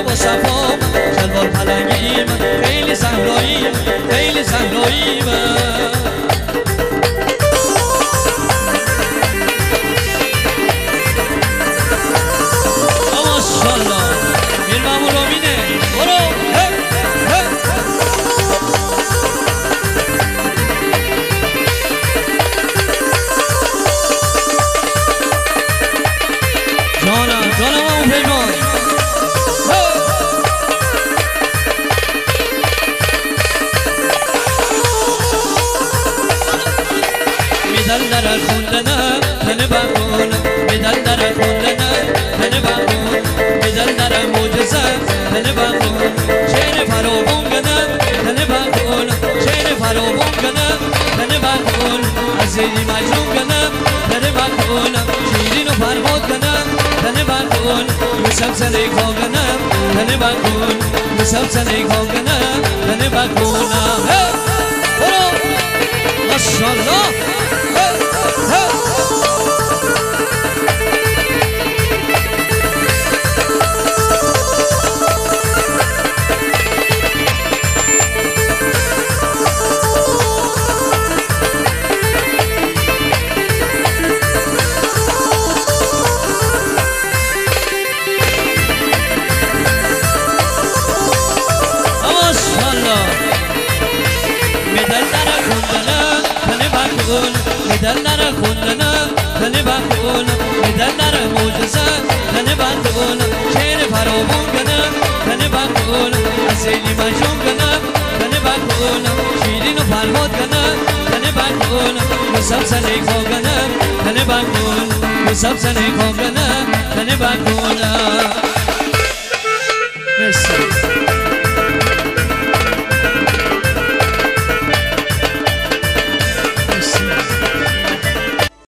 با صفام شلوار پلنگیم خیلی صحراییم خیلی صحراییم ماشاءالله میر مامور امینه برو جانم اون پیمان میدل در خوندنم تنه بخون میدل در خوندنم تنه بخون میدل در موجزم تنه بخون شعر فراوون کنم تنه بخون شعر فراوون کنم تنه بخون از زیدی مجنون کنم تنه بخون شیرین و فرهاد کنم تنه بخون مسلسل کاغنم تنه بخون مسلسل کاغنم تنه بخونم برو ماشاءالله میدل در خوندنم تنه بخون میدل در موجزم تنه بخون شعر فراوون کنم تنه بخون از سیلی مجنون کنم تنه بخون شیرین و فرهاد کنم تنه بخون مسلسل کاغنم تنه بخون مسلسل کاغنم تنه بخونم